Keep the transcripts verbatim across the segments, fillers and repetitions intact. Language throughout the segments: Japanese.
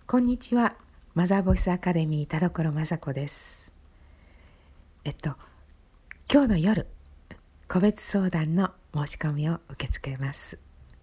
こんにちは。マザーボイスアカデミー田所雅子です。えっと今日の夜、個別相談の申し込みを受け付けます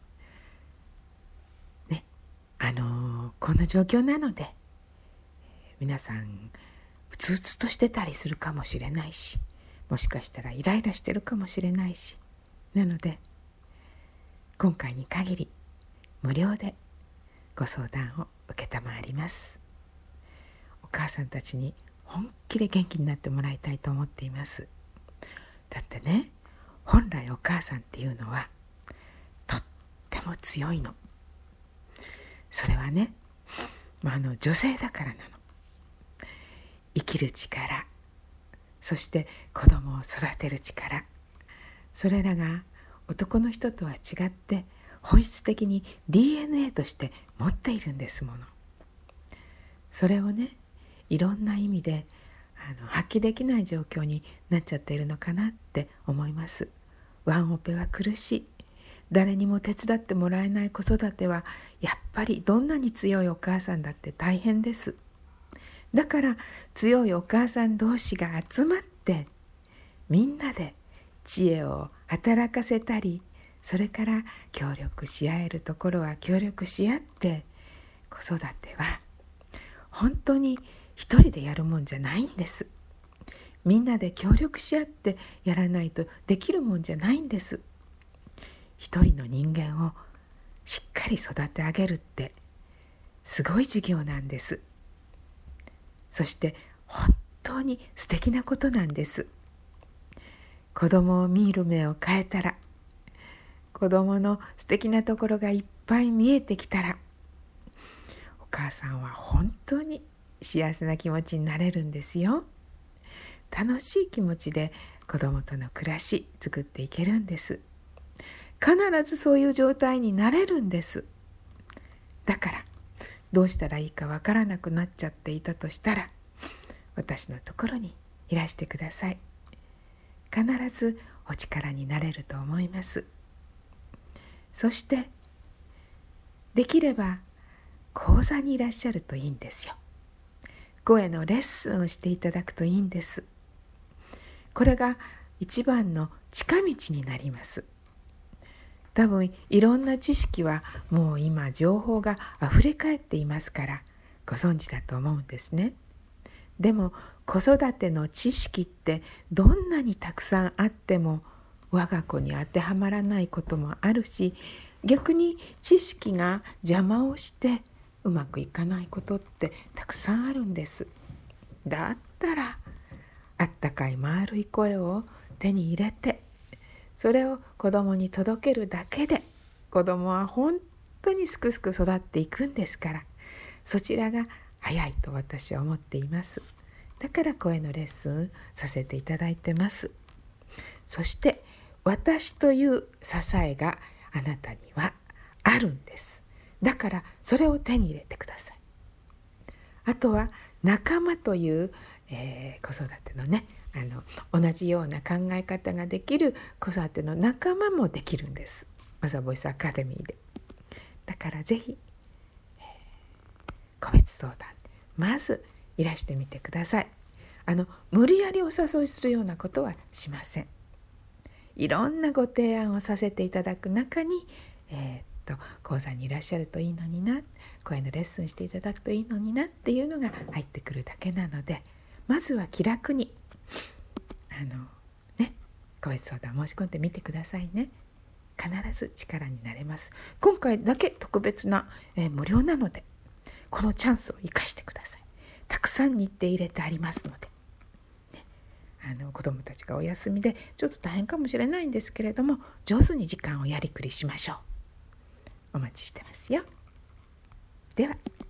ね。あのー、こんな状況なので、皆さんうつうつとしてたりするかもしれないし、もしかしたらイライラしてるかもしれないし、なので今回に限り無料でご相談を受けたまわります。お母さんたちに本気で元気になってもらいたいと思っています。だってね、本来お母さんっていうのはとっても強いの。それはね、まあ、あの女性だからなの。生きる力、そして子供を育てる力、それらが男の人とは違って本質的に ディーエヌエー として持っているんですもの。それをね、いろんな意味であの発揮できない状況になっちゃっているのかなって思います。ワンオペは苦しい。誰にも手伝ってもらえない子育てはやっぱりどんなに強いお母さんだって大変です。だから強いお母さん同士が集まってみんなで知恵を働かせたり、それから協力し合えるところは協力し合って、子育ては本当に一人でやるもんじゃないんです。みんなで協力し合ってやらないとできるもんじゃないんです。一人の人間をしっかり育て上げるってすごい事業なんです。そして本当に素敵なことなんです。子供を見る目を変えたら、子供の素敵なところがいっぱい見えてきたら、お母さんは本当に幸せな気持ちになれるんですよ。楽しい気持ちで子供との暮らし作っていけるんです。必ずそういう状態になれるんです。だからどうしたらいいかわからなくなっちゃっていたとしたら、私のところにいらしてください。必ずお力になれると思います。そしてできれば講座にいらっしゃるといいんですよ。声のレッスンをしていただくといいんです。これが一番の近道になります。多分いろんな知識はもう今情報があふれかえっていますからご存知だと思うんですね。でも子育ての知識ってどんなにたくさんあっても我が子に当てはまらないこともあるし、逆に知識が邪魔をしてうまくいかないことってたくさんあるんです。だったらあったかい丸い声を手に入れて、それを子供に届けるだけで子供は本当にすくすく育っていくんですから、そちらが早いと私は思っています。だから声のレッスンさせていただいてます。そして私という支えがあなたにはあるんです。だからそれを手に入れてください。あとは仲間という、えー、子育てのね、あの同じような考え方ができる子育ての仲間もできるんです。マザーボイスアカデミーで。だからぜひ、えー、個別相談まずいらしてみてください。あの無理やりお誘いするようなことはしません。いろんなご提案をさせていただく中に、えー、っと講座にいらっしゃるといいのにな、声のレッスンしていただくといいのになっていうのが入ってくるだけなので、まずは気楽にあのね個別相談申し込んでみてくださいね。必ず力になれます。今回だけ特別な、えー、無料なので、このチャンスを生かしてください。たくさん日程入れてありますので、ね、あの子どもたちがお休みでちょっと大変かもしれないんですけれども、上手に時間をやりくりしましょう。お待ちしてますよ。では。